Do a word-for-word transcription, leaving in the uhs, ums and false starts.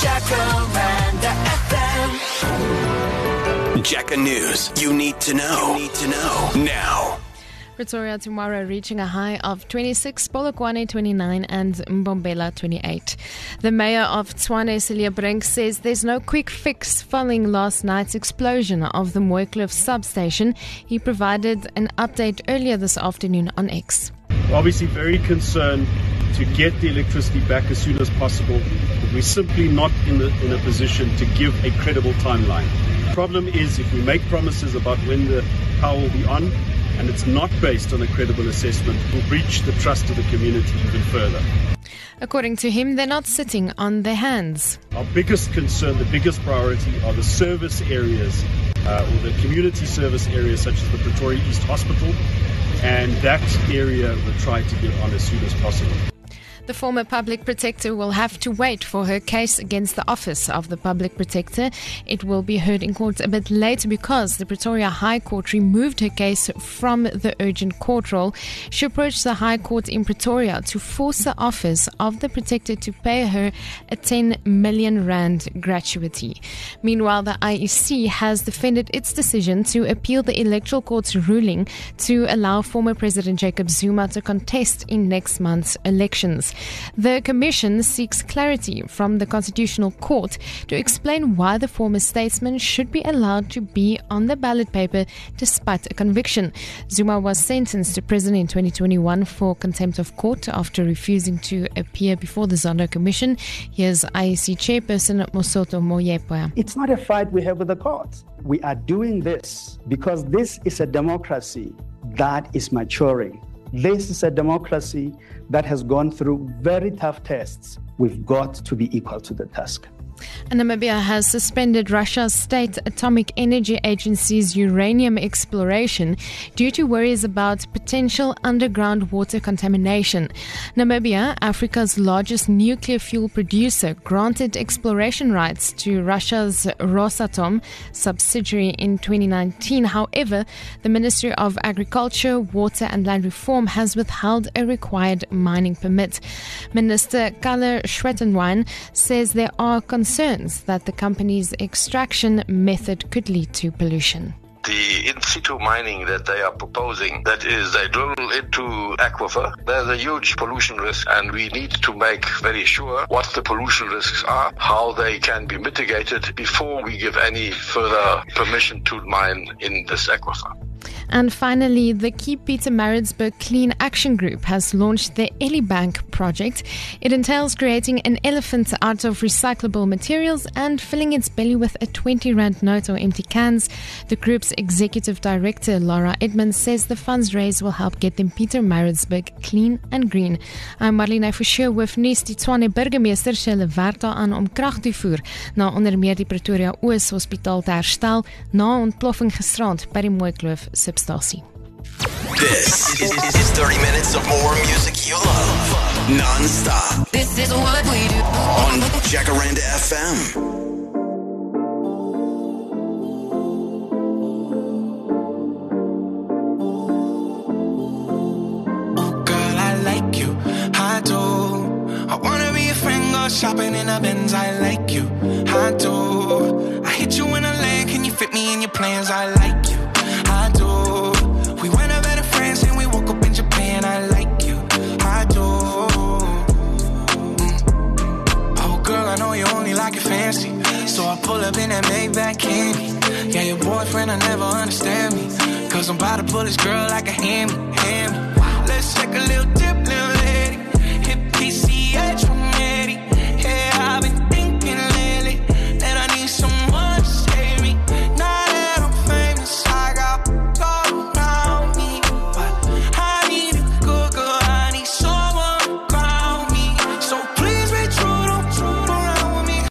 Jacaranda F M. Jaca News. You need to know. You need to know now. Pretoria tomorrow reaching a high of twenty-six, Polokwane twenty-nine and Mbombela twenty-eight. The mayor of Tshwane, Celia Brink, says there's no quick fix following last night's explosion of the Mooikloof substation. He provided an update earlier this afternoon on X. Obviously very concerned to get the electricity back as soon as possible, but we're simply not in, the, in a position to give a credible timeline. The problem is if we make promises about when the power will be on, and it's not based on a credible assessment, will breach the trust of the community even further. According to him, they're not sitting on their hands. Our biggest concern, the biggest priority are the service areas, uh, or the community service areas such as the Pretoria East Hospital, and that area we'll try to get on as soon as possible. The former public protector will have to wait for her case against the office of the public protector. It will be heard in court a bit later because the Pretoria High Court removed her case from the urgent court roll. She approached the High Court in Pretoria to force the office of the protector to pay her a ten million rand gratuity. Meanwhile, the I E C has defended its decision to appeal the Electoral Court's ruling to allow former President Jacob Zuma to contest in next month's elections. The Commission seeks clarity from the Constitutional Court to explain why the former statesman should be allowed to be on the ballot paper despite a conviction. Zuma was sentenced to prison in twenty twenty-one for contempt of court after refusing to appear before the Zondo Commission. Here's I E C Chairperson Mosoto Moyepa. It's not a fight we have with the courts. We are doing this because this is a democracy that is maturing. This is a democracy that has gone through very tough tests. We've got to be equal to the task. And Namibia has suspended Russia's State Atomic Energy Agency's uranium exploration due to worries about potential underground water contamination. Namibia, Africa's largest nuclear fuel producer, granted exploration rights to Russia's Rosatom subsidiary in twenty nineteen. However, the Ministry of Agriculture, Water and Land Reform has withheld a required mining permit. Minister Kalle Schwettenwijn says there are concerns concerns that the company's extraction method could lead to pollution. The in-situ mining that they are proposing, that is, they drill into aquifer, there's a huge pollution risk, and we need to make very sure what the pollution risks are, how they can be mitigated before we give any further permission to mine in this aquifer. And finally, the Keep Pietermaritzburg Clean Action Group has launched the Elibank project. It entails creating an elephant out of recyclable materials and filling its belly with a twenty rand note or empty cans. The group's executive director, Laura Edmonds, says the funds raised will help get them Pietermaritzburg clean and green. I'm Marlene Forshey with nuus. Die Tshwane burgemeester sê hulle werk daaraan om krag te voer na onder meer die Pretoria Oos Hospitaal te herstel na ontploffing gisterand by die Mooikloof substasie. This is, is, is thirty minutes of more music you love, non-stop. This is what we do on Jacaranda F M. Oh girl, I like you, I do. I wanna be a friend, go shopping in a Benz. I like you, I do. I hit you in a leg, can you fit me in your plans? I like you, I do. We went up better friends and we woke up in Japan. I like you, I do. Mm. Oh girl, I know you only like it fancy, so I pull up in that Maybach candy. Yeah, your boyfriend, I never understand me, cause I'm about to pull this girl like a hammy, hammy. Let's take a little dip, little